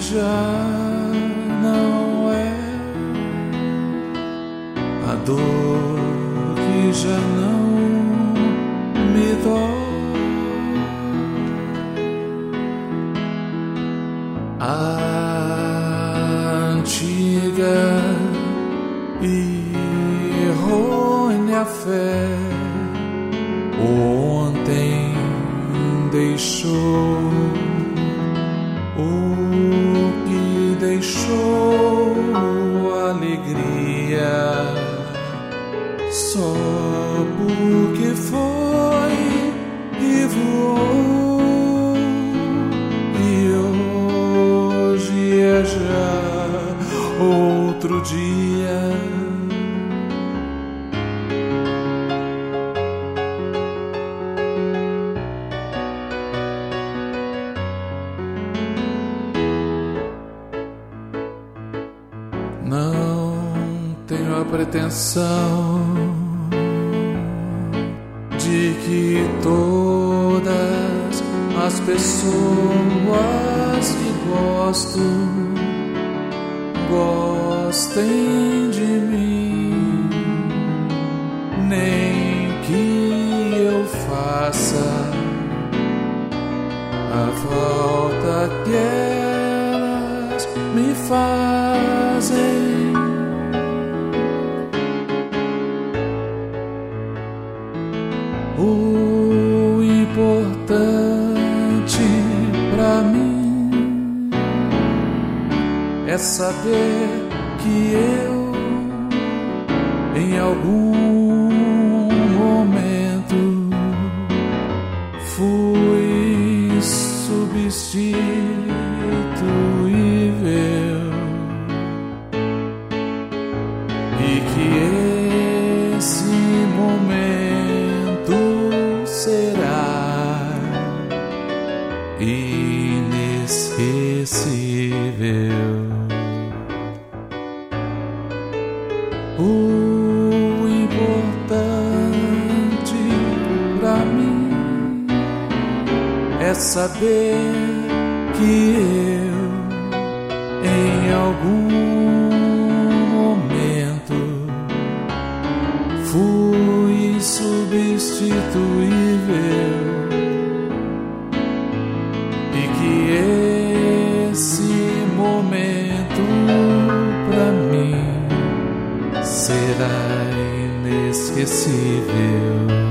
já não é, a dor que já não me dói. A antiga e errônea fé ontem deixou o que deixou alegria só porque foi e voou, e hoje é já outro dia. Não tenho a pretensão de que todas as pessoas que gosto gostem de mim, nem que eu faça a falta que elas me fazem. O importante pra mim é saber que eu, em algum momento, fui substituível e que esse momento será inesquecível. O importante pra mim é saber que eu, em algum momento, fui substituível e que esse momento pra mim será inesquecível.